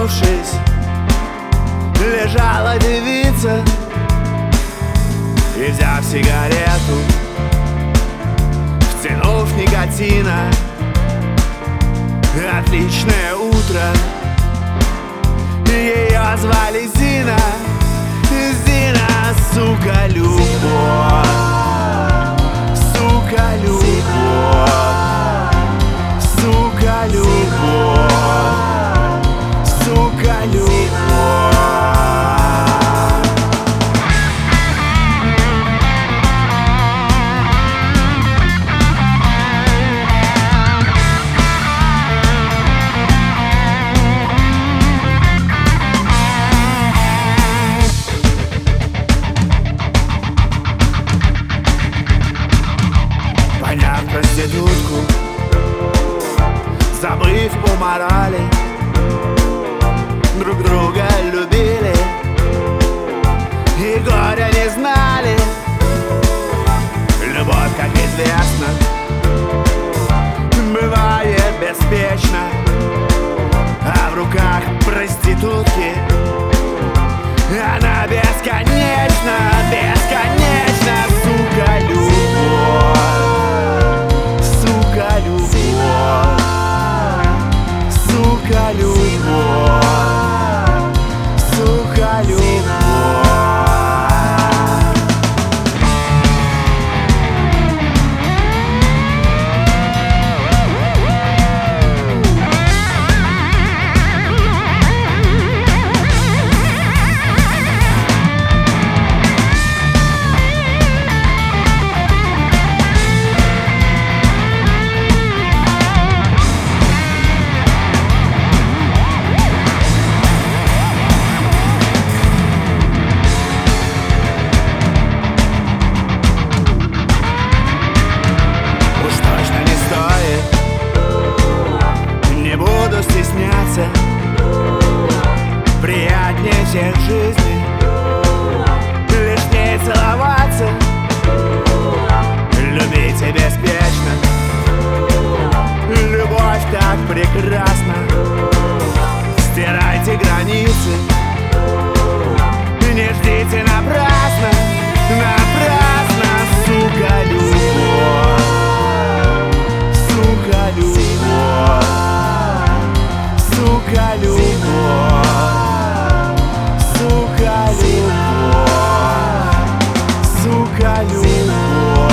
согнувшись, лежала девица. И, взяв сигарету, втянув никотина, отличное утро, ее звали Зина. Зина, сука, любовь, сука, любовь, сука, любовь, сука, любовь. Поняв проститутку, забыв о морали, друг друга любили и горя не знали. Любовь, как известно, бывает беспечна, а в руках проститутки она бесконечна, бесконечна, сука, любовь. Сука, любовь, сука, любовь, сука, любовь. Стесняться, приятнее всех в жизни лишь не целоваться, любите беспечно, любовь так прекрасна. Стирайте границы, не ждите напрасно, напрасно, сука, любовь, сука, любовь. Сука, любовь, сука, любовь, сука, любовь,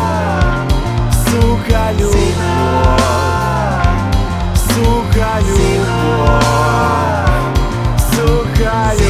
сука, любовь, сука, любовь, сука, любовь.